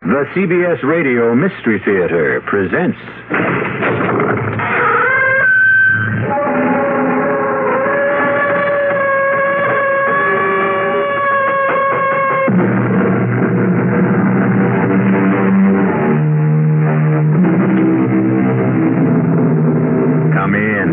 The CBS Radio Mystery Theater presents... Come in.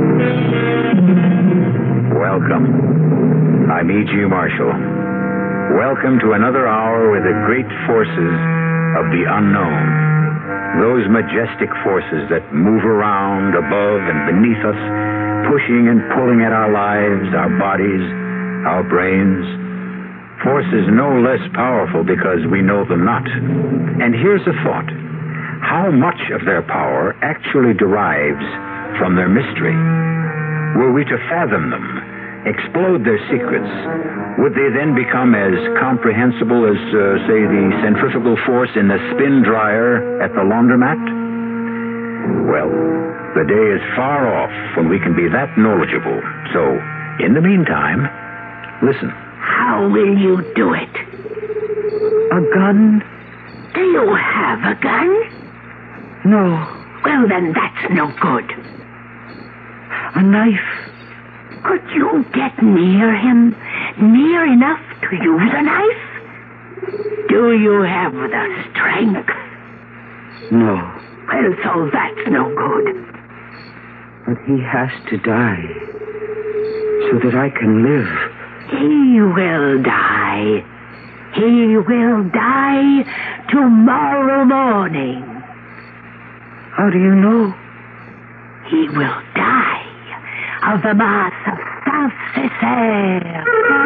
Welcome. I'm E.G. Marshall. Welcome to another hour with the great forces of the unknown. Those majestic forces that move around above and beneath us, pushing and pulling at our lives, our bodies, our brains. Forces no less powerful because we know them not. And here's a thought. How much of their power actually derives from their mystery? Were we to fathom them, explode their secrets, would they then become as comprehensible as, say, the centrifugal force in the spin dryer at the laundromat? Well, the day is far off when we can be that knowledgeable. So, in the meantime, listen. How will you do it? A gun? Do you have a gun? No. Well, then that's no good. A knife? Could you get near him? Near enough to use a knife? Do you have the strength? No. Well, so that's no good. But he has to die so that I can live. He will die. He will die tomorrow morning. How do you know? He will die of the mass of Saint-Césaire.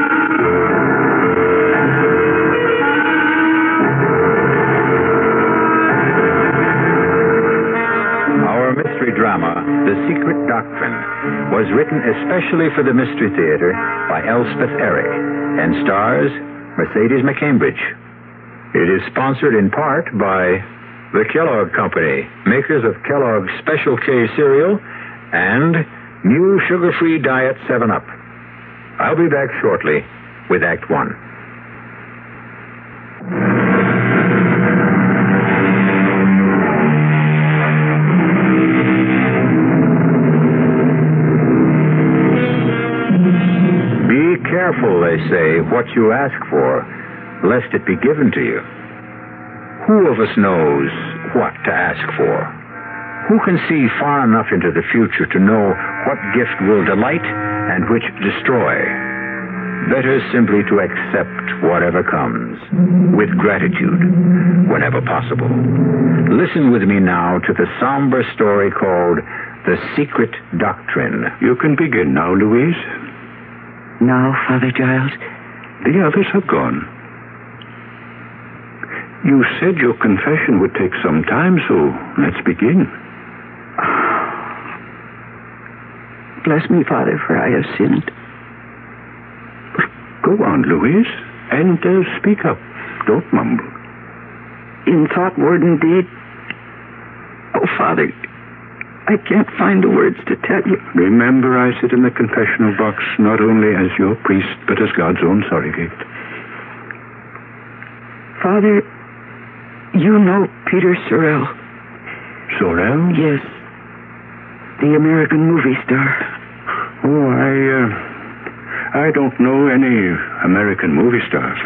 Our mystery drama, The Secret Doctrine, was written especially for the Mystery Theater by Elspeth Eric and stars Mercedes McCambridge. It is sponsored in part by the Kellogg Company, makers of Kellogg's Special K cereal and new sugar-free diet 7-Up. I'll be back shortly with Act One. Be careful, they say, what you ask for, lest it be given to you. Who of us knows what to ask for? Who can see far enough into the future to know what gift will delight and which destroy? Better simply to accept whatever comes, with gratitude, whenever possible. Listen with me now to the somber story called The Secret Doctrine. You can begin now, Louise. Now, Father Giles? The others have gone. You said your confession would take some time, so let's begin. Bless me, Father, for I have sinned. Go on, Louise, and speak up. Don't mumble. In thought, word, and deed. Oh, Father, I can't find the words to tell you. Remember, I sit in the confessional box not only as your priest, but as God's own surrogate. Father, you know Peter Sorrell. Sorrell? Yes. The American movie star. Oh, I don't know any American movie stars.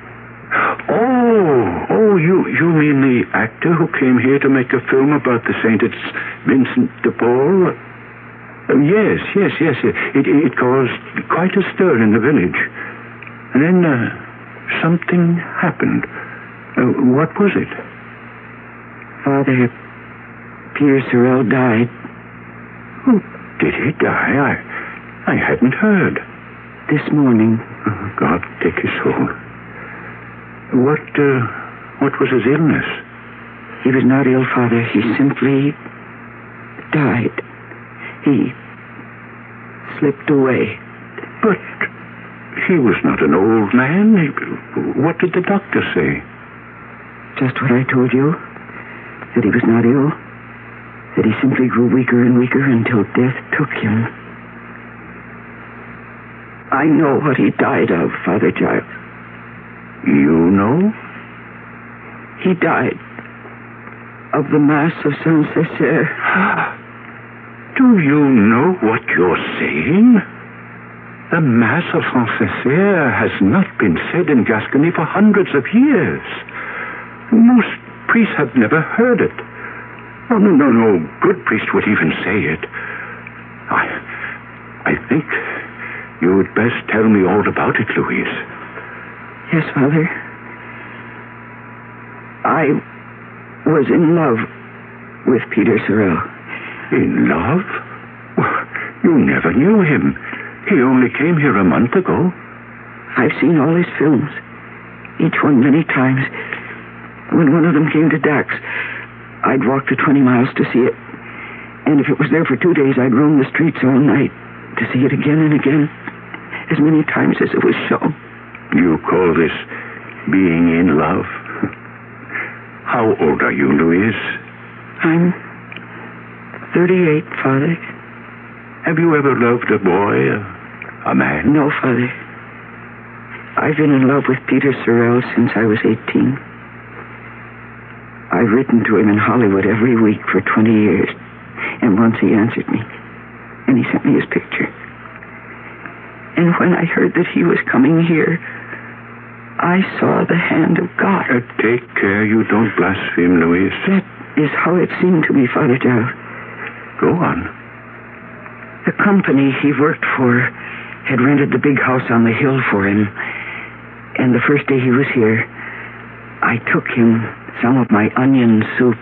Oh, you mean the actor who came here to make a film about the saint? It's Vincent de Paul? Yes. It caused quite a stir in the village. And then something happened. What was it? Father, Peter Sorrell died. Oh, did he die? I hadn't heard. This morning. Oh, God take his soul. What was his illness? He was not ill, Father. He simply died. He slipped away. But he was not an old man. What did the doctor say? Just what I told you. That he was not ill. That he simply grew weaker and weaker until death took him. I know what he died of, Father Giles. You know? He died of the Mass of Saint-Césaire. Do you know what you're saying? The Mass of Saint-Césaire has not been said in Gascony for hundreds of years. Most priests have never heard it. Oh, no good priest would even say it. I think you would best tell me all about it, Louise. Yes, Father. I was in love with Peter Sorel. In love? Well, you never knew him. He only came here a month ago. I've seen all his films, each one many times. When one of them came to Dax, I'd walk the 20 miles to see it. And if it was there for 2 days, I'd roam the streets all night to see it again and again, as many times as it was shown. You call this being in love? How old are you, Louise? I'm 38, Father. Have you ever loved a boy, a man? No, Father. I've been in love with Peter Sorel since I was 18. I've written to him in Hollywood every week for 20 years. And once he answered me. And he sent me his picture. And when I heard that he was coming here, I saw the hand of God. Take care you don't blaspheme, Louise. That is how it seemed to me, Father Giles. Go on. The company he worked for had rented the big house on the hill for him. And the first day he was here, I took him some of my onion soup.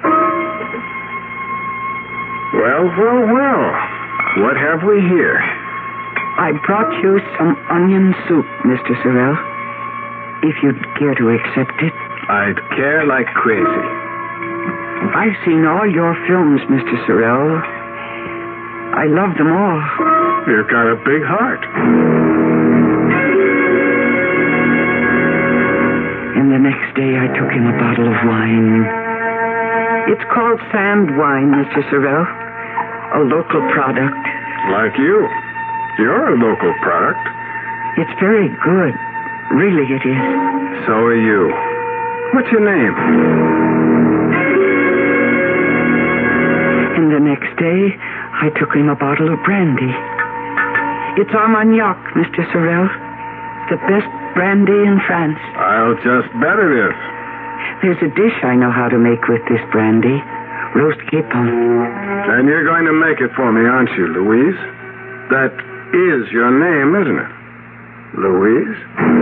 Well. What have we here? I brought you some onion soup, Mr. Sorel. If you'd care to accept it. I'd care like crazy. I've seen all your films, Mr. Sorel. I love them all. You've got a big heart. And the next day I took him a bottle of wine. It's called sand wine, Mr. Sorel. A local product. Like you. You're a local product. It's very good. Really, it is. So are you. What's your name? And the next day, I took him a bottle of brandy. It's Armagnac, Mr. Sorel. The best brandy in France. I'll just bet it is. There's a dish I know how to make with this brandy. Roast capon. And you're going to make it for me, aren't you, Louise? That is your name, isn't it? Louise?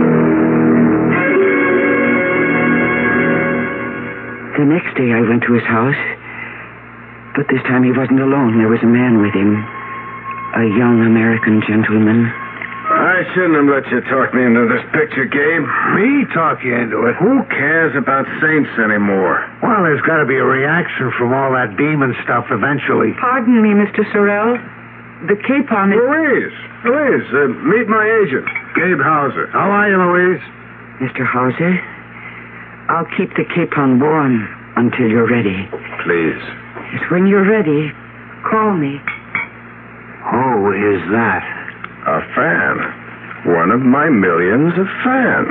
The next day I went to his house. But this time he wasn't alone. There was a man with him. A young American gentleman. I shouldn't have let you talk me into this picture game. Me talk you into it? Who cares about saints anymore? Well, there's got to be a reaction from all that demon stuff eventually. Pardon me, Mr. Sorel. The capon is... Louise, meet my agent, Gabe Hauser. How are you, Louise? Mr. Hauser, I'll keep the capon warm until you're ready. Please. Yes, when you're ready, call me. Who is that? A fan. One of my millions of fans.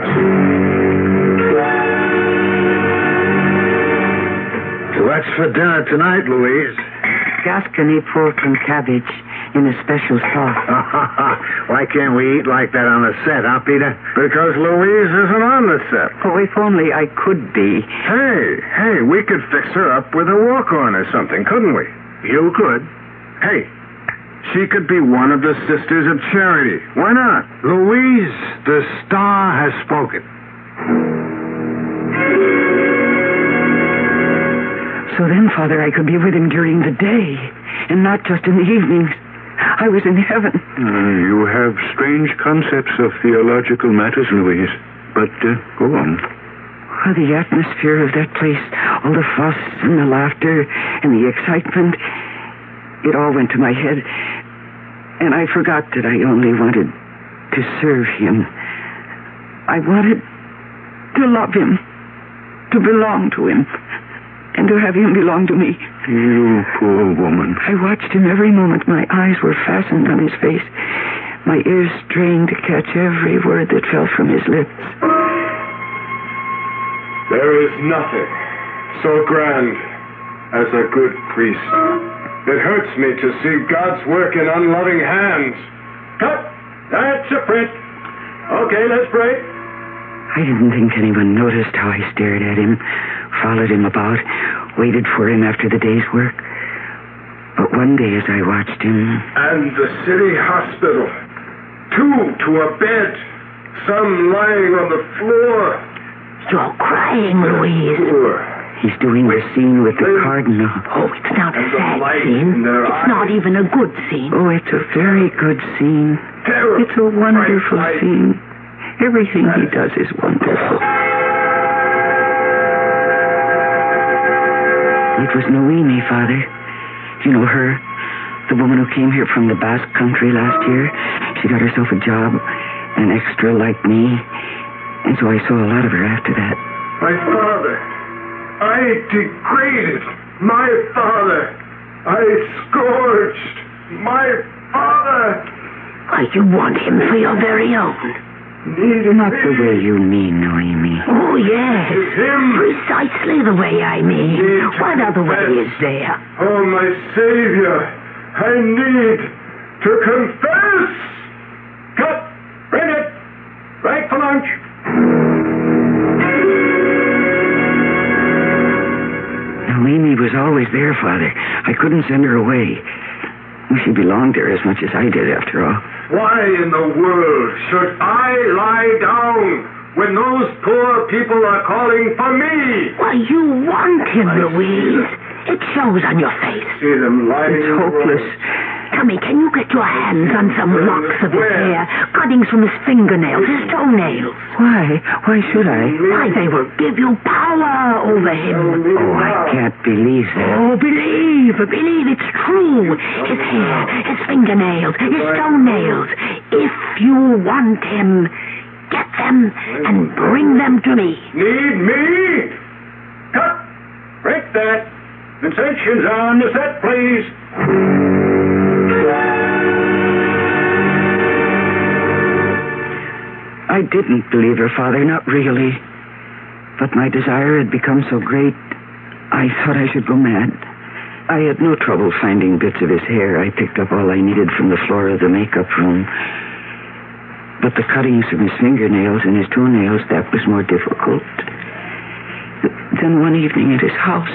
What's for dinner tonight, Louise? Gascony pork and cabbage in a special sauce. Why can't we eat like that on the set, huh, Peter? Because Louise isn't on the set. Oh, if only I could be. Hey, we could fix her up with a walk-on or something, couldn't we? You could. Hey, she could be one of the Sisters of Charity. Why not? Louise, the star has spoken. So then, Father, I could be with him during the day and not just in the evenings. I was in heaven. You have strange concepts of theological matters, Louise. But go on. Oh, the atmosphere of that place, all the fuss and the laughter and the excitement, it all went to my head. And I forgot that I only wanted to serve him. I wanted to love him, to belong to him, and to have him belong to me. You poor woman. I watched him every moment. My eyes were fastened on his face. My ears strained to catch every word that fell from his lips. There is nothing so grand as a good priest. It hurts me to see God's work in unloving hands. Cut! That's a print. Okay, let's pray. I didn't think anyone noticed how I stared at him, followed him about, waited for him after the day's work. But one day as I watched him... And the city hospital. 2 to a bed. Some lying on the floor. You're crying, Louise. Poor. He's doing the scene with the cardinal. Oh, it's not a sad scene. It's not even a good scene. Oh, it's a very good scene. Terror. It's a wonderful Right. scene. Everything he does is wonderful. It was Noemi, Father. You know her? The woman who came here from the Basque country last year. She got herself a job, an extra like me. And so I saw a lot of her after that. My father. I degraded my father. I scourged my father. Why, you want him for your very own. Not the way you mean, Noemi. Oh, yes. It's him. Precisely the way I mean. What other way is there? Oh, my Savior. I need to confess. Cut! Bring it! Break for lunch. Noemi was always there, Father. I couldn't send her away. She belonged there as much as I did, after all. Why in the world should I lie down when those poor people are calling for me? Why, you want him, Louise. It shows on your face. See them lying It's in the hopeless. road. Tommy, can you get your hands on some locks of his hair, cuttings from his fingernails, his toenails? Why? Why should I? Why, they will give you power over him. Oh, I can't believe that. Oh, believe it's true. His hair, his fingernails, his toenails. If you want him, get them and bring them to me. Need me? Cut! Break that. Concessions on the set, please. I didn't believe her, Father, not really. But my desire had become so great, I thought I should go mad. I had no trouble finding bits of his hair. I picked up all I needed from the floor of the makeup room. But the cuttings of his fingernails and his toenails, that was more difficult. Then one evening at his house...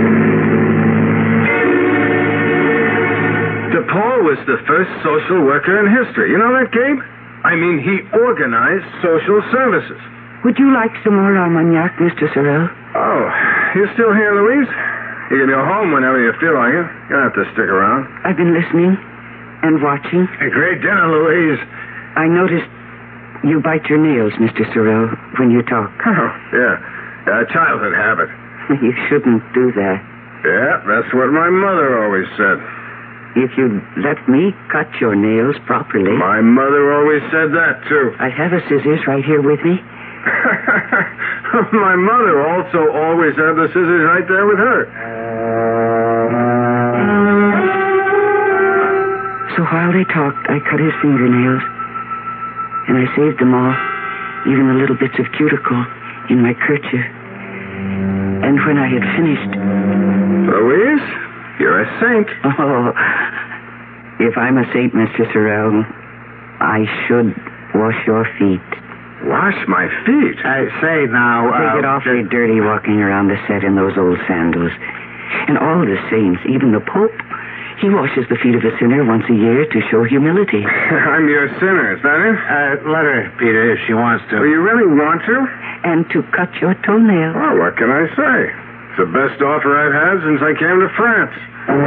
DePaul was the first social worker in history. You know that, Gabe? I mean, he organized social services. Would you like some more Armagnac, Mr. Sorrell? Oh, you still here, Louise? You can go home whenever you feel like it. You don't have to stick around. I've been listening and watching. A great dinner, Louise. I noticed you bite your nails, Mr. Sorrell, when you talk. Oh, yeah. A childhood habit. You shouldn't do that. Yeah, that's what my mother always said. If you'd let me cut your nails properly... My mother always said that, too. I have a scissors right here with me. My mother also always had the scissors right there with her. So while they talked, I cut his fingernails. And I saved them all, even the little bits of cuticle, in my kerchief. And when I had finished... Louise, you're a saint. Oh, if I'm a saint, Mr. Sorrell, I should wash your feet. Wash my feet? I say now... They get awfully dirty walking around the set in those old sandals. And all the saints, even the Pope, he washes the feet of a sinner once a year to show humility. I'm your sinner, is that it? let her, Peter, if she wants to. Oh, you really want to? And to cut your toenails. Well, what can I say? It's the best offer I've had since I came to France.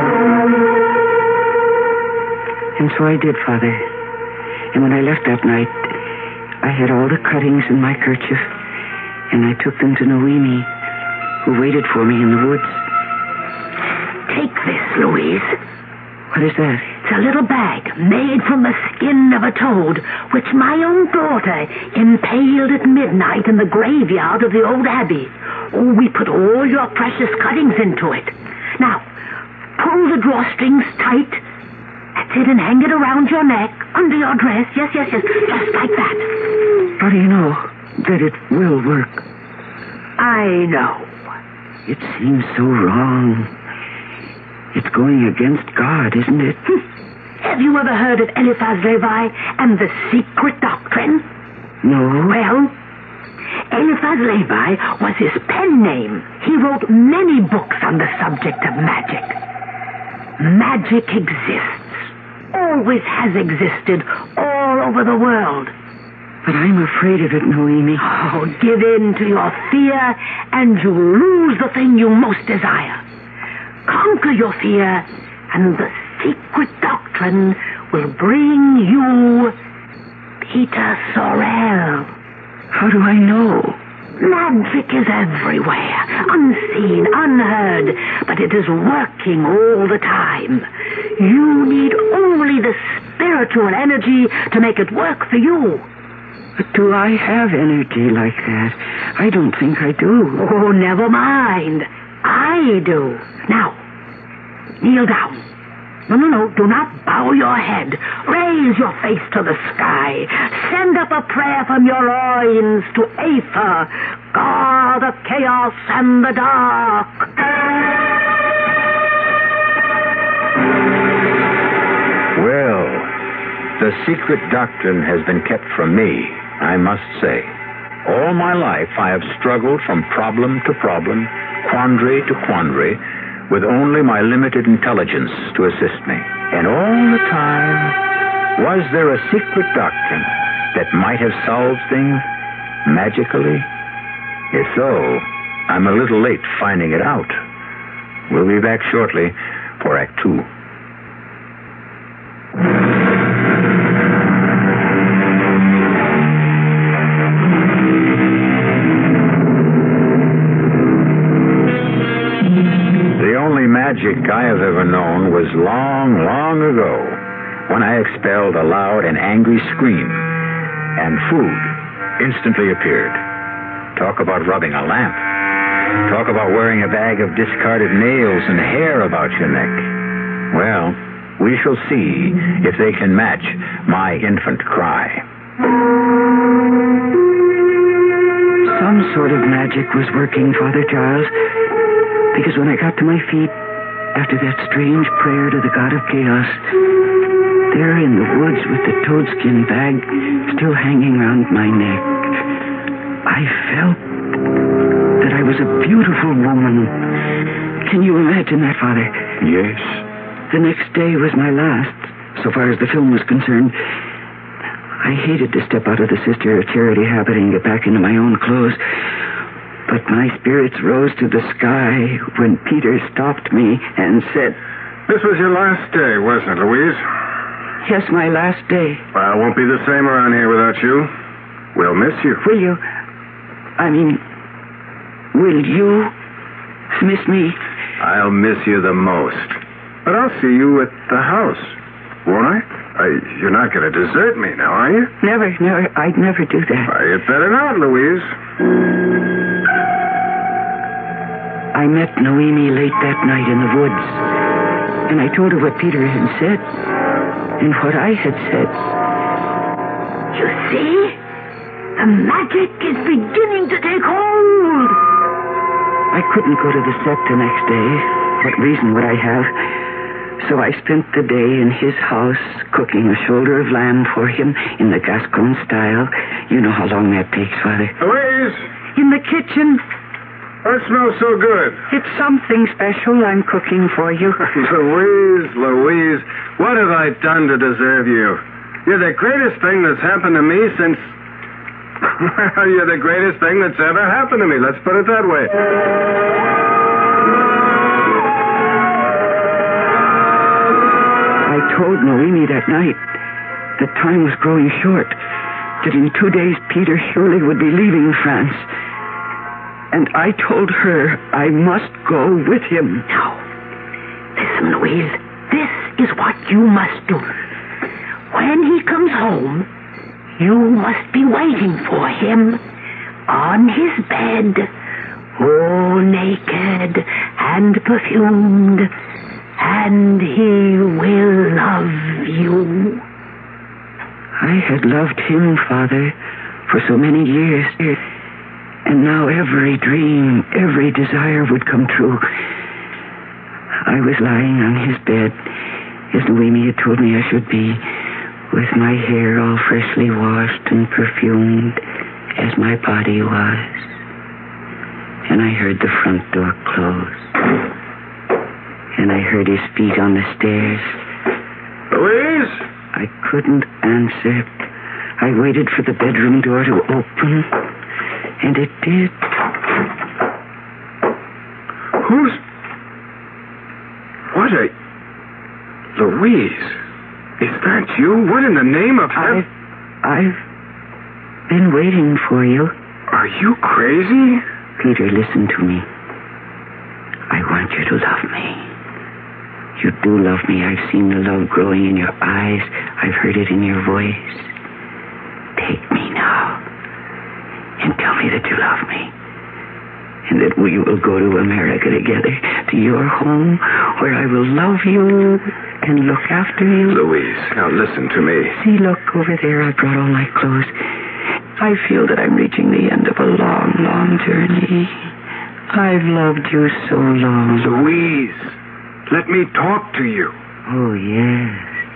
And so I did, Father. And when I left that night, I had all the cuttings in my kerchief, and I took them to Noemi, who waited for me in the woods. Take this, Louise. What is that? It's a little bag made from the skin of a toad, which my own daughter impaled at midnight in the graveyard of the old abbey. Oh, we put all your precious cuttings into it. Now, pull the drawstrings tight. That's it, and hang it around your neck, under your dress. Yes, just like that. How do you know that it will work? I know. It seems so wrong. It's going against God, isn't it? Have you ever heard of Eliphaz Levi and the secret doctrine? No. Well, Eliphaz Levi was his pen name. He wrote many books on the subject of magic. Magic exists. Always has existed all over the world. But I'm afraid of it, Noemi. Oh, give in to your fear and you lose the thing you most desire. Conquer your fear and the secret doctrine will bring you Peter Sorel. How do I know? Magic is everywhere, unseen, unheard, but it is working all the time. You need only the spiritual energy to make it work for you. But do I have energy like that? I don't think I do. Oh, never mind. I do. Now, kneel down. No, do not bow your head. Raise your face to the sky. Send up a prayer from your loins to Aether, god of chaos and the dark. Well, the secret doctrine has been kept from me, I must say. All my life I have struggled from problem to problem, quandary to quandary, with only my limited intelligence to assist me. And all the time, was there a secret doctrine that might have solved things magically? If so, I'm a little late finding it out. We'll be back shortly for Act 2. Magic I have ever known was long, long ago, when I expelled a loud and angry scream, and food instantly appeared. Talk about rubbing a lamp. Talk about wearing a bag of discarded nails and hair about your neck. Well, we shall see if they can match my infant cry. Some sort of magic was working, Father Charles, because when I got to my feet, after that strange prayer to the god of chaos, there in the woods with the toadskin bag still hanging round my neck, I felt that I was a beautiful woman. Can you imagine that, Father? Yes. The next day was my last, so far as the film was concerned. I hated to step out of the Sister of Charity habit and get back into my own clothes. But my spirits rose to the sky when Peter stopped me and said... This was your last day, wasn't it, Louise? Yes, my last day. Well, it won't be the same around here without you. We'll miss you. Will you... will you miss me? I'll miss you the most. But I'll see you at the house, won't I? You're not going to desert me now, are you? Never. I'd never do that. Well, you'd better not, Louise. I met Noemi late that night in the woods, and I told her what Peter had said and what I had said. You see? The magic is beginning to take hold. I couldn't go to the set the next day. What reason would I have? So I spent the day in his house cooking a shoulder of lamb for him in the Gascon style. You know how long that takes, Father. Louise! In the kitchen. That smells so good. It's something special I'm cooking for you. Louise, what have I done to deserve you? You're the greatest thing that's happened to me since... Well, you're the greatest thing that's ever happened to me. Let's put it that way. I told Noemi that night that time was growing short, that in 2 days Peter surely would be leaving France. And I told her I must go with him. Now, listen, Louise. This is what you must do. When he comes home, you must be waiting for him on his bed, all naked and perfumed, and he will love you. I had loved him, Father, for so many years. And now every dream, every desire would come true. I was lying on his bed, as Noemi had told me I should be, with my hair all freshly washed and perfumed, as my body was. And I heard the front door close. And I heard his feet on the stairs. Louise? I couldn't answer. I waited for the bedroom door to open, and it did. Who's... What a... Louise, is that you? What in the name of heaven? I've been waiting for you. Are you crazy? Peter, listen to me. I want you to love me. You do love me. I've seen the love growing in your eyes. I've heard it in your voice. Take me now and tell me that you love me. And that we will go to America together, to your home, where I will love you and look after you. Louise, now listen to me. See, look, over there, I brought all my clothes. I feel that I'm reaching the end of a long, long journey. I've loved you so long. Louise, let me talk to you. Oh, yes.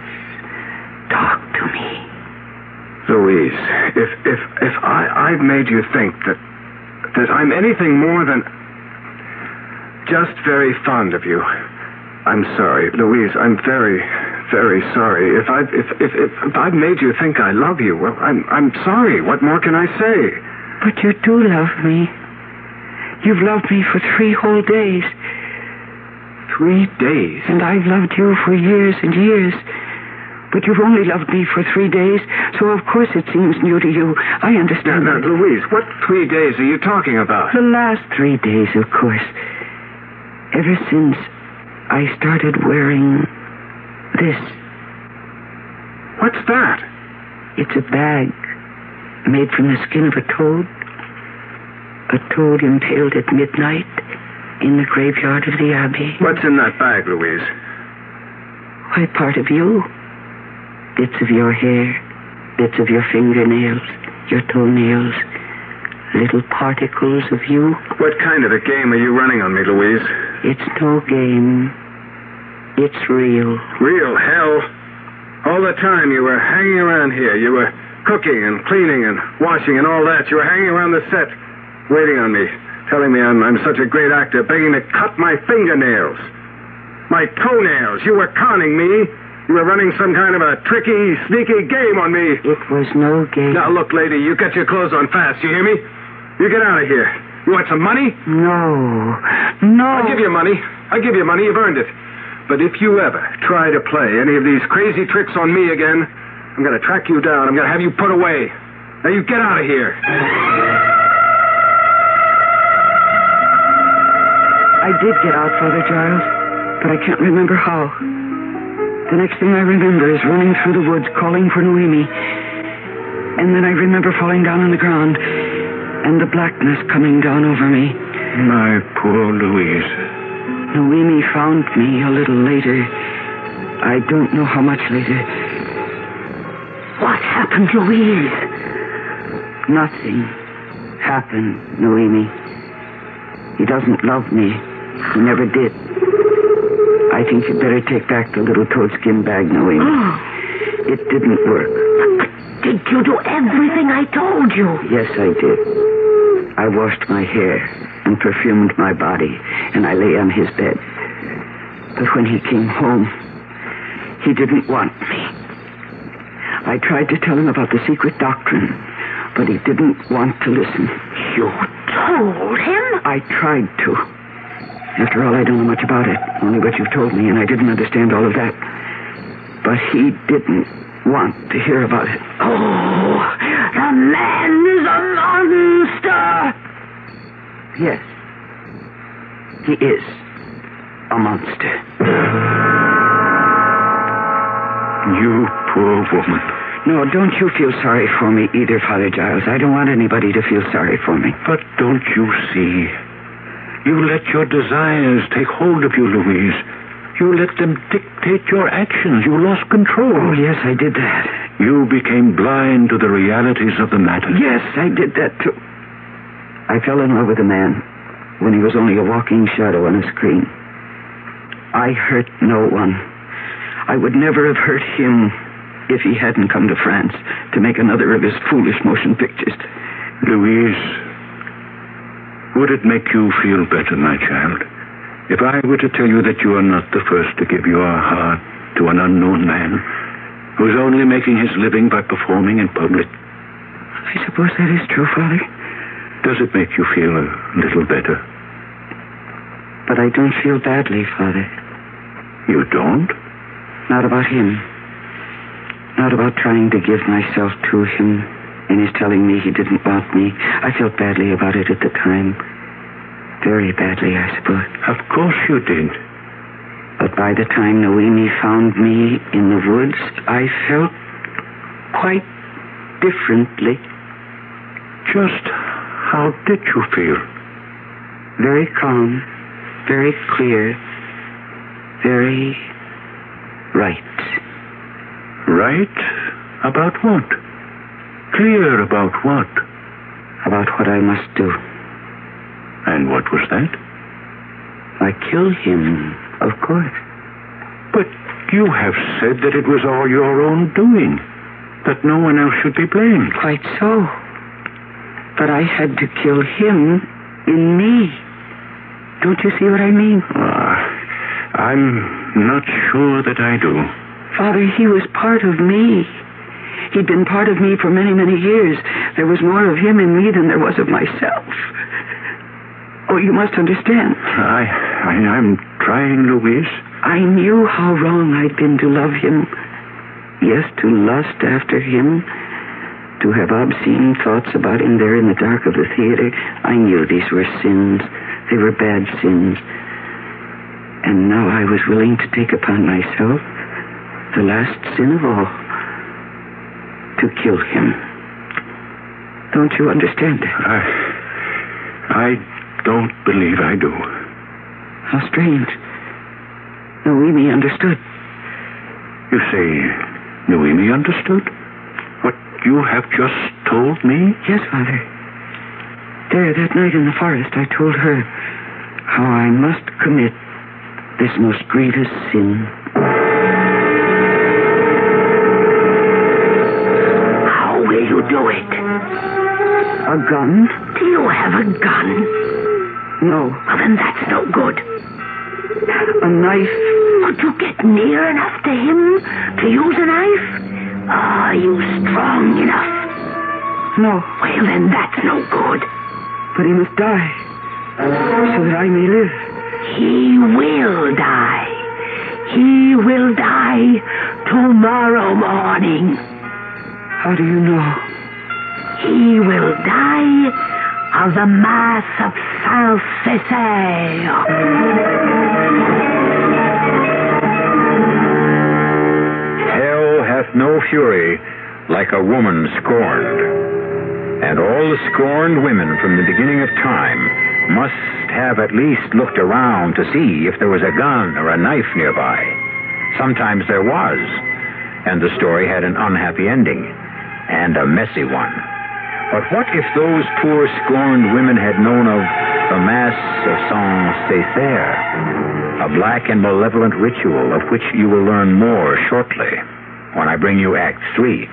Talk to me. Louise, if I've made you think that I'm anything more than just very fond of you, I'm sorry, Louise. I'm very, very sorry. If I've made you think I love you, well, I'm sorry. What more can I say? But you do love me. You've loved me for 3 whole days. 3 days? And I've loved you for years and years. But you've only loved me for 3 days, so of course it seems new to you. I understand. Now, Louise, what 3 days are you talking about? The last 3 days, of course. Ever since I started wearing this. What's that? It's a bag made from the skin of a toad. A toad impaled at midnight in the graveyard of the Abbey. What's in that bag, Louise? Why, part of you. Bits of your hair, bits of your fingernails, your toenails, little particles of you. What kind of a game are you running on me, Louise? It's no game. It's real. Real hell. All the time you were hanging around here. You were cooking and cleaning and washing and all that. You were hanging around the set, waiting on me, telling me I'm such a great actor, begging to cut my fingernails, my toenails. You were conning me. You were running some kind of a tricky, sneaky game on me. It was no game. Now, look, lady, you get your clothes on fast. You hear me? You get out of here. You want some money? No. I'll give you money. You've earned it. But if you ever try to play any of these crazy tricks on me again, I'm going to track you down. I'm going to have you put away. Now, you get out of here. I did get out, Father Giles, but I can't remember how. The next thing I remember is running through the woods, calling for Noemi. And then I remember falling down on the ground, and the blackness coming down over me. My poor Louise. Noemi found me a little later. I don't know how much later. What happened, Louise? Nothing happened, Noemi. He doesn't love me. He never did. I think you'd better take back the little toadskin bag, Noemi. Oh. It didn't work. Did you do everything I told you? Yes, I did. I washed my hair and perfumed my body, and I lay on his bed. But when he came home, he didn't want me. I tried to tell him about the secret doctrine, but he didn't want to listen. You told him? I tried to. After all, I don't know much about it, only what you've told me, and I didn't understand all of that. But he didn't want to hear about it. Oh, the man is a monster! Yes, he is a monster. You poor woman. No, don't you feel sorry for me either, Father Giles. I don't want anybody to feel sorry for me. But don't you see? You let your desires take hold of you, Louise. You let them dictate your actions. You lost control. Oh, yes, I did that. You became blind to the realities of the matter. Yes, I did that too. I fell in love with a man when he was only a walking shadow on a screen. I hurt no one. I would never have hurt him if he hadn't come to France to make another of his foolish motion pictures. Louise, would it make you feel better, my child, if I were to tell you that you are not the first to give your heart to an unknown man who's only making his living by performing in public? I suppose that is true, Father. Does it make you feel a little better? But I don't feel badly, Father. You don't? Not about him. Not about trying to give myself to him and his telling me he didn't want me. I felt badly about it at the time. Very badly, I suppose. Of course you did. But by the time Noemi found me in the woods, I felt quite differently. Just how did you feel? Very calm, very clear, very right. Right? About what? Clear about what? About what I must do. And what was that? I kill him, of course. But you have said that it was all your own doing, that no one else should be blamed. Quite so. But I had to kill him in me. Don't you see what I mean? I'm not sure that I do. Father, he was part of me. He'd been part of me for many, many years. There was more of him in me than there was of myself. Oh, you must understand. I'm trying, Louise. I knew how wrong I'd been to love him. Yes, to lust after him. To have obscene thoughts about him there in the dark of the theater. I knew these were sins. They were bad sins. And now I was willing to take upon myself the last sin of all. To kill him. Don't you understand that? I don't believe I do. How strange. Noemi understood. You say Noemi understood? What you have just told me? Yes, Father. There, that night in the forest, I told her how I must commit this most grievous sin. How will you do it? A gun? Do you have a gun? No. Well, then that's no good. A knife? Could you get near enough to him to use a knife? Are you strong enough? No. Well, then that's no good. But he must die, so that I may live. He will die. He will die tomorrow morning. How do you know? He will die of the Mass of Saint-Césaire. Hell hath no fury like a woman scorned. And all the scorned women from the beginning of time must have at least looked around to see if there was a gun or a knife nearby. Sometimes there was, and the story had an unhappy ending, and a messy one. But what if those poor scorned women had known of the Mass of Saint-Césaire, a black and malevolent ritual of which you will learn more shortly when I bring you Act 3.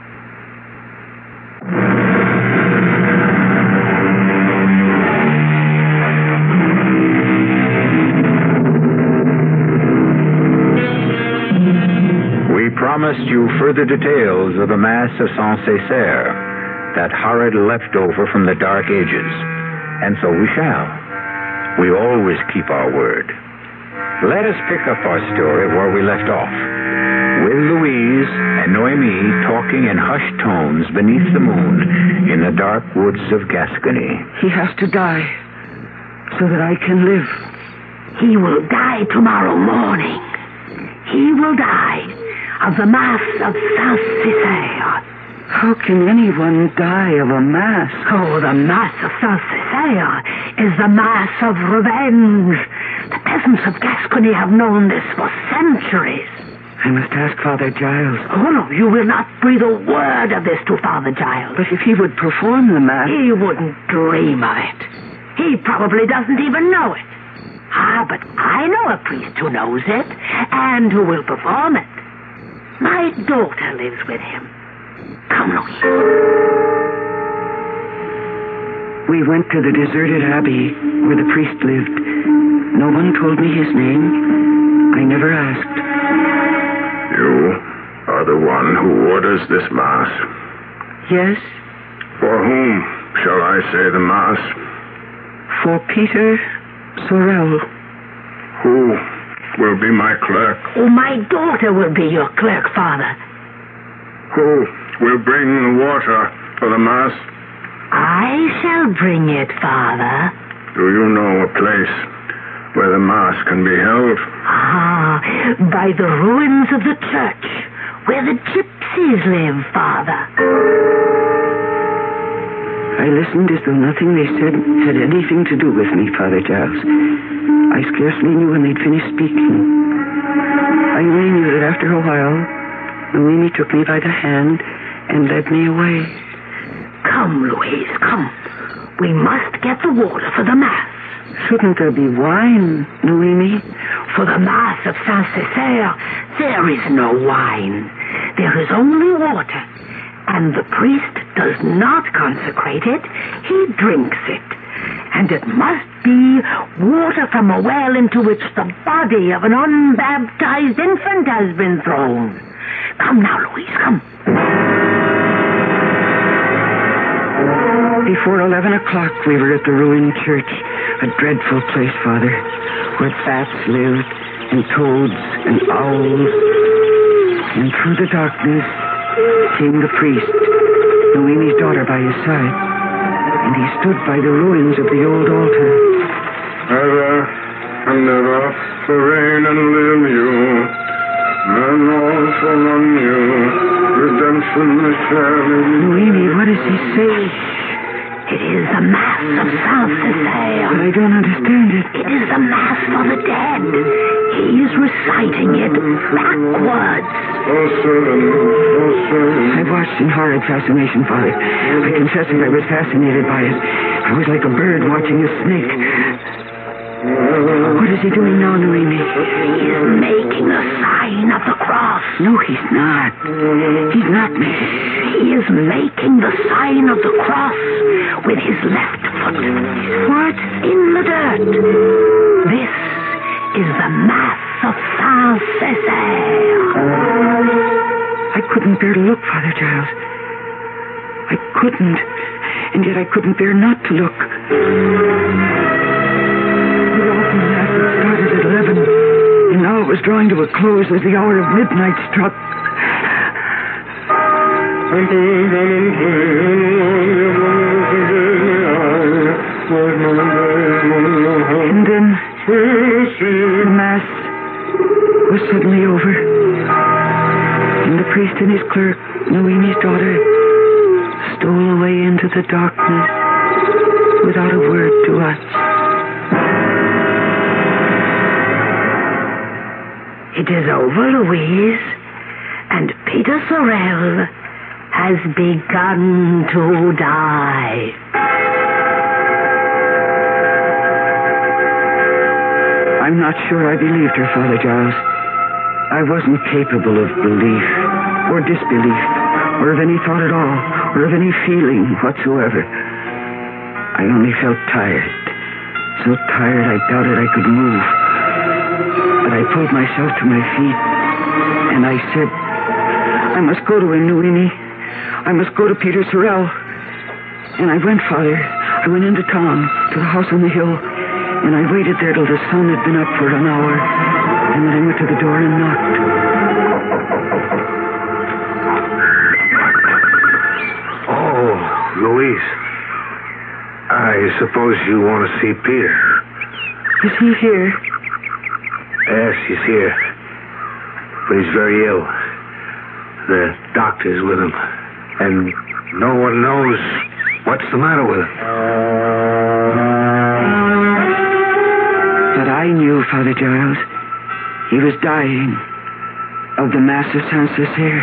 We promised you further details of the Mass of Saint-Césaire, that horrid leftover from the Dark Ages. And so we shall. We always keep our word. Let us pick up our story where we left off, with Louise and Noemi talking in hushed tones beneath the moon in the dark woods of Gascony. He has to die, so that I can live. He will die tomorrow morning. He will die of the Mass of Saint-Césaire. How can anyone die of a mass? Oh, the Mass of Saint-Césaire is the Mass of revenge. The peasants of Gascony have known this for centuries. I must ask Father Giles. Oh, no, you will not breathe a word of this to Father Giles. But if he would perform the Mass... He wouldn't dream of it. He probably doesn't even know it. Ah, but I know a priest who knows it, and who will perform it. My daughter lives with him. Come, Louise. We went to the deserted abbey where the priest lived. No one told me his name. I never asked. You are the one who orders this Mass. Yes, For whom shall I say the Mass? for Peter Sorel. Who will be my clerk? Oh, my daughter will be your clerk, Father. Who will bring the water for the Mass? I shall bring it, Father. Do you know a place where the Mass can be held? Ah, by the ruins of the church, where the gypsies live, Father. I listened as though nothing they said had anything to do with me, Father Giles. I scarcely knew when they'd finished speaking. I only knew that after a while, Noemi took me by the hand and led me away. Come, Louise, come. We must get the water for the Mass. Shouldn't there be wine, Noemi? For the Mass of Saint-Césaire, there is no wine. There is only water. And the priest does not consecrate it. He drinks it. And it must be water from a well into which the body of an unbaptized infant has been thrown. Come now, Louise, come. Before 11 o'clock, we were at the ruined church. A dreadful place, Father, where bats lived, and toads, and owls. And through the darkness came the priest, Noemi's daughter by his side. And he stood by the ruins of the old altar. Ever and ever, to reign and live you, and also on you, redemption shall be. Noemi, what does he say? It is the Mass of Saint-Césaire. I don't understand it. It is the Mass for the dead. He is reciting it backwards. I watched in horrid fascination, Father. I confess that I was fascinated by it. I was like a bird watching a snake. What is he doing now, Noemi? He is making the sign of the cross. No, he's not. He's not making. He is making the sign of the cross with his left foot. What? In the dirt. This is the Mass of Saint-Césaire. I couldn't bear to look, Father Giles. I couldn't. And yet I couldn't bear not to look. The awful Mass had started at 11, and now it was drawing to a close as the hour of midnight struck. And then the Mass was suddenly over. And the priest and his clerk, Noemi's daughter, stole away into the darkness without a word to us. It is over, Louise, and Peter Sorel has begun to die. I'm not sure I believed her, Father Giles. I wasn't capable of belief or disbelief or of any thought at all or of any feeling whatsoever. I only felt tired. So tired I doubted I could move. But I pulled myself to my feet and I said, I must go to him, Noemi. I must go to Peter Sorel. And I went, Father. I went into town to the house on the hill. And I waited there till the sun had been up for an hour. And then I went to the door and knocked. Oh, Louise. I suppose you want to see Peter. Is he here? Yes, he's here. But he's very ill. The doctor's with him. And no one knows what's the matter with him. But I knew, Father Giles. He was dying. of the Mass of Saint-Césaire.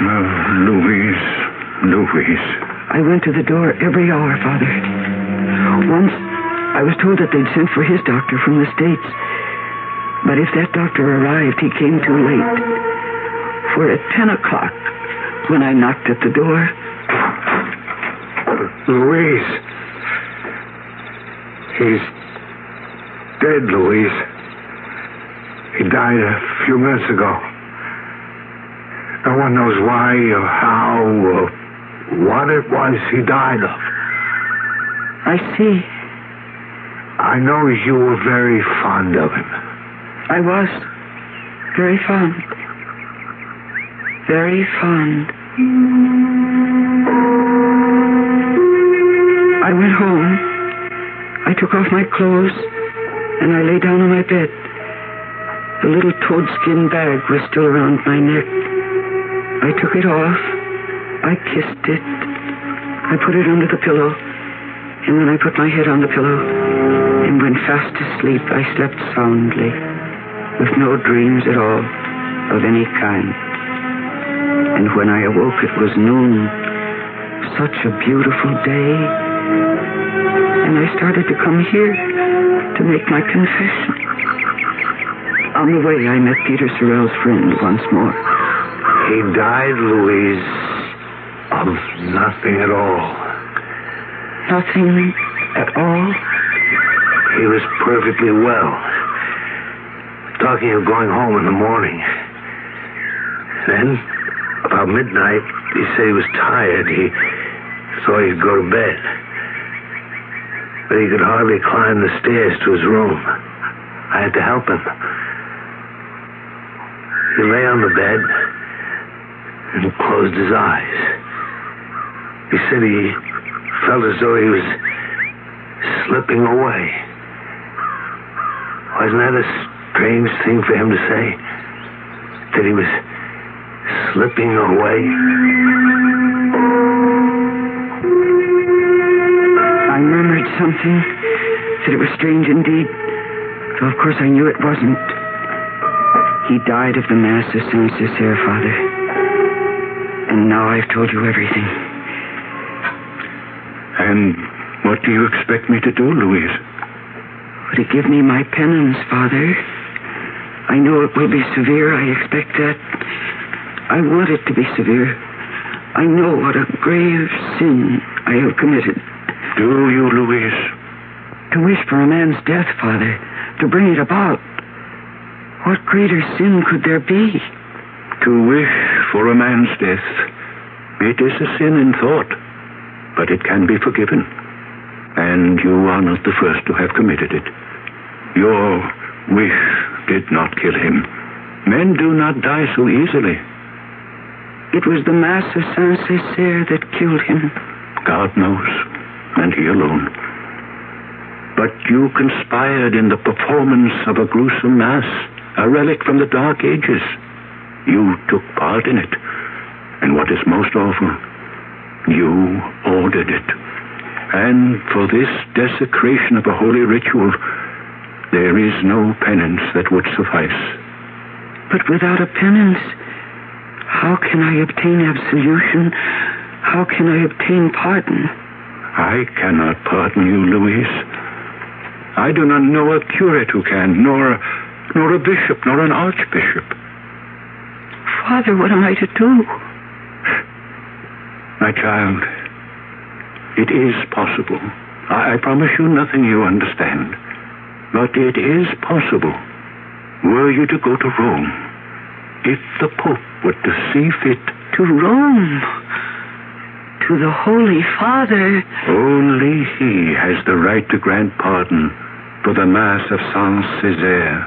Louise. I went to the door every hour, Father. Once, I was told that they'd sent for his doctor from the States. But if that doctor arrived, he came too late. For at 10 o'clock, when I knocked at the door... Louise. He's dead, Louise. He died a few minutes ago. No one knows why or how or what it was he died of. I see. I know you were very fond of him. I was. Very fond. Very fond. I went home. I took off my clothes, and I lay down on my bed. The little toadskin bag was still around my neck. I took it off. I kissed it. I put it under the pillow, and then I put my head on the pillow and went fast asleep. I slept soundly, with no dreams at all of any kind. And when I awoke, it was noon. Such a beautiful day. And I started to come here to make my confession. On the way, I met Peter Sorrell's friend once more. He died, Louise, of nothing at all. Nothing at all? He was perfectly well. Talking of going home in the morning. Then, about midnight, he said he was tired. He thought he'd go to bed. But he could hardly climb the stairs to his room. I had to help him. He lay on the bed and closed his eyes. He said he felt as though he was slipping away. Wasn't that a strange thing for him to say? That he was slipping away? I murmured something, said it was strange indeed, though of course I knew it wasn't. He died of the Mass of Saint-Césaire, Father. And now I've told you everything. And what do you expect me to do, Louise? To give me my penance, Father. I know it will be severe, I expect that. I want it to be severe. I know what a grave sin I have committed. Do you, Louise? To wish for a man's death, Father, to bring it about. What greater sin could there be? To wish for a man's death, it is a sin in thought, but it can be forgiven. And you are not the first to have committed it. Your wish did not kill him. Men do not die so easily. It was the Mass of Saint-Césaire that killed him. God knows, and he alone. But you conspired in the performance of a gruesome mass, a relic from the Dark Ages. You took part in it. And what is most awful, you ordered it. And for this desecration of a holy ritual, there is no penance that would suffice. But without a penance, how can I obtain absolution? How can I obtain pardon? I cannot pardon you, Louise. I do not know a curate who can, nor a bishop, nor an archbishop. Father, what am I to do? My child, it is possible. I promise you nothing you understand. But it is possible. Were you to go to Rome, if the Pope were to see fit... To Rome? To the Holy Father? Only he has the right to grant pardon for the Mass of Saint-Césaire.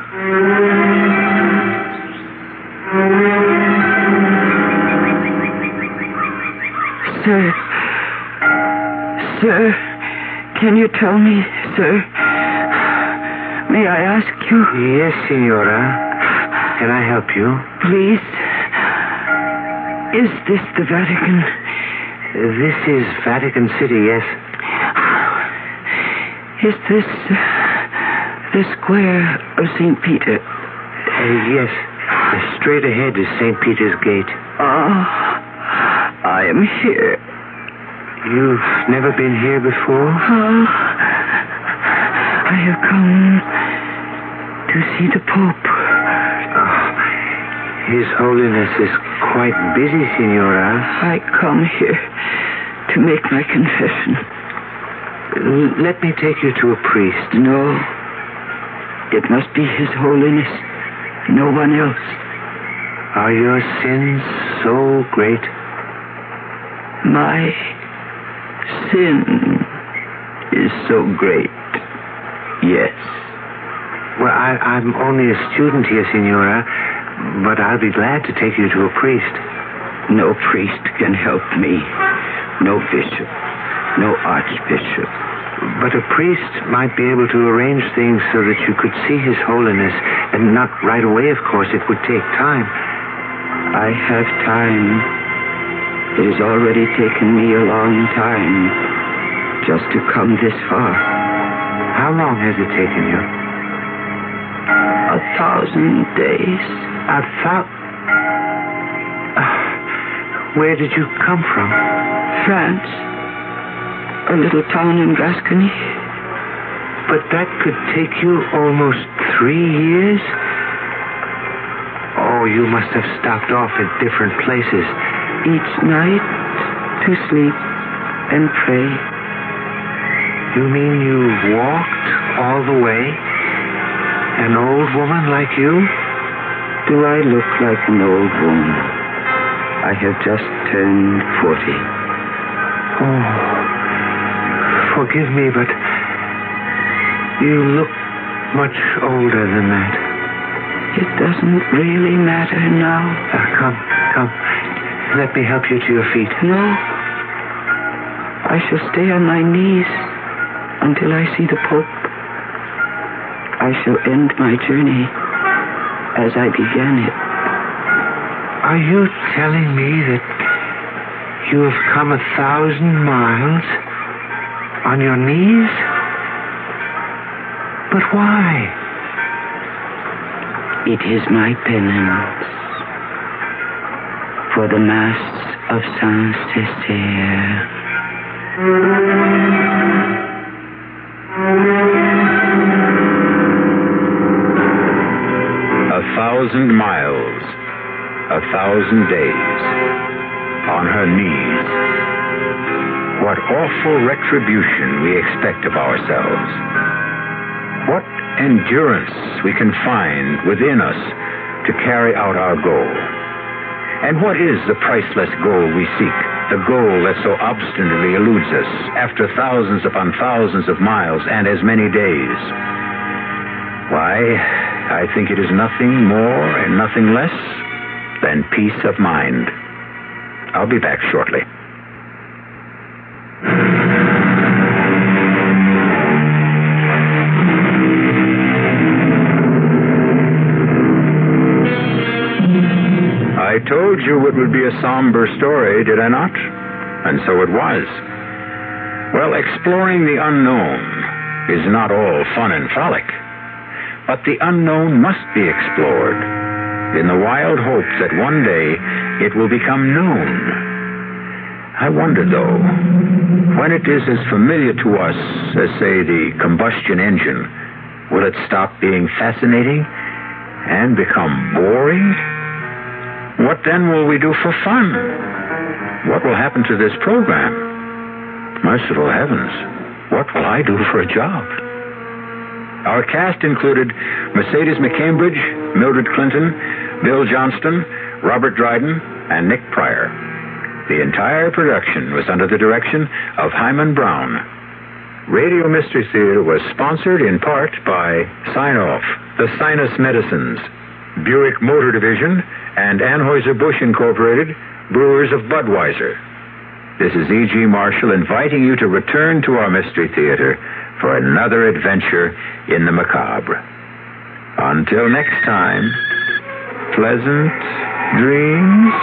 Sir, can you tell me, sir? May I ask you? Yes, Senora. Can I help you? Please. Is this the Vatican? This is Vatican City, yes. Is this the square of St. Peter? Yes. Straight ahead is St. Peter's Gate. I am here. You've never been here before? I have come to see the Pope. His Holiness is quite busy, Signora. I come here to make my confession. Let me take you to a priest. No. It must be His Holiness. No one else. Are your sins so great? My sin is so great. Yes. Well, I'm only a student here, Signora, but I'll be glad to take you to a priest. No priest can help me. No bishop. No archbishop. But a priest might be able to arrange things so that you could see His Holiness, and not right away, of course. It would take time. I have time. It has already taken me a long time just to come this far. How long has it taken you? 1,000 days. Where did you come from? France. A little town in Gascony. But that could take you almost 3 years? Oh, you must have stopped off at different places. Each night to sleep and pray. You mean you walked all the way? An old woman like you? Do I look like an old woman? I have just turned 40. Oh, forgive me, but you look much older than that. It doesn't really matter now. Come. Let me help you to your feet. No. I shall stay on my knees until I see the Pope. I shall end my journey as I began it. Are you telling me that you have come 1,000 miles on your knees? But why? It is my penance for the Mass of Saint-Césaire. 1,000 miles, 1,000 days, on her knees. What awful retribution we expect of ourselves. What endurance we can find within us to carry out our goal. And what is the priceless goal we seek? The goal that so obstinately eludes us after thousands upon thousands of miles and as many days. Why, I think it is nothing more and nothing less than peace of mind. I'll be back shortly. I told you it would be a somber story, did I not? And so it was. Well, exploring the unknown is not all fun and frolic. But the unknown must be explored in the wild hope that one day it will become known. I wonder, though, when it is as familiar to us as, say, the combustion engine, will it stop being fascinating and become boring? What then will we do for fun? What will happen to this program? Merciful heavens, what will I do for a job? Our cast included Mercedes McCambridge, Mildred Clinton, Bill Johnston, Robert Dryden, and Nick Pryor. The entire production was under the direction of Hyman Brown. Radio Mystery Theater was sponsored in part by Sign-Off, the Sinus Medicines, Buick Motor Division, and Anheuser-Busch Incorporated, Brewers of Budweiser. This is E.G. Marshall inviting you to return to our Mystery Theater for another adventure in the macabre. Until next time, pleasant dreams.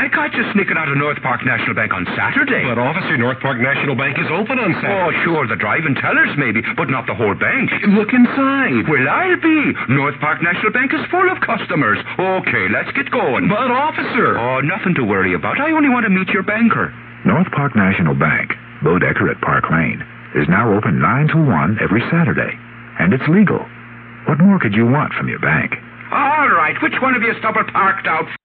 I caught you sneaking out of North Park National Bank on Saturday. But, officer, North Park National Bank is open on Saturday. Oh, sure, the driving tellers maybe, but not the whole bank. Look inside. Well, I'll be. North Park National Bank is full of customers. Okay, let's get going. But, officer... Oh, nothing to worry about. I only want to meet your banker. North Park National Bank, Bodecker at Park Lane, is now open 9 to 1 every Saturday. And it's legal. What more could you want from your bank? All right, which one of you stubborn parked out